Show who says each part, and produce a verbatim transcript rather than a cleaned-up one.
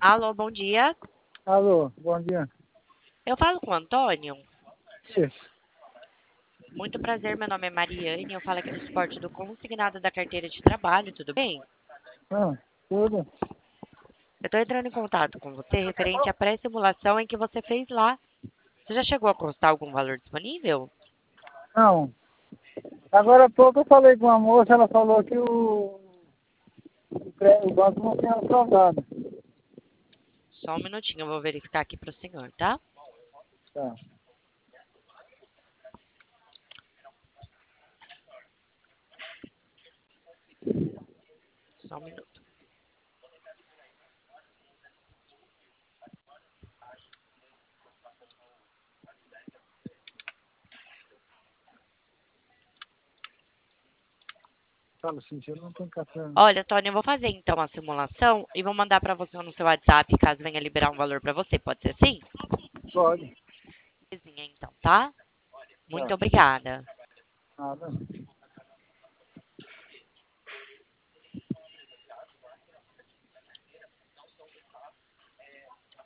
Speaker 1: Alô, bom dia.
Speaker 2: Alô, bom dia.
Speaker 1: Eu falo com o Antônio.
Speaker 2: Isso.
Speaker 1: Muito prazer, meu nome é Mariane. Eu falo aqui do suporte do consignado da carteira de trabalho, tudo bem?
Speaker 2: Ah, tudo?
Speaker 1: Eu estou entrando em contato com você referente à pré-simulação em que você fez lá. Você já chegou a constar algum valor disponível?
Speaker 2: Não. Agora há pouco eu falei com uma moça, ela falou que o, o, pré- o banco não tinha aprovado.
Speaker 1: Só um minutinho, eu vou verificar aqui para o senhor, tá?
Speaker 2: Tá.
Speaker 1: Só um minuto.
Speaker 2: Fala assim, eu não tenho café.
Speaker 1: Olha, Tony, eu vou fazer então a simulação e vou mandar para você no seu WhatsApp caso venha liberar um valor para você. Pode ser sim?
Speaker 2: Pode.
Speaker 1: Então, tá? Muito
Speaker 2: Tá.
Speaker 1: obrigada.
Speaker 2: Nada.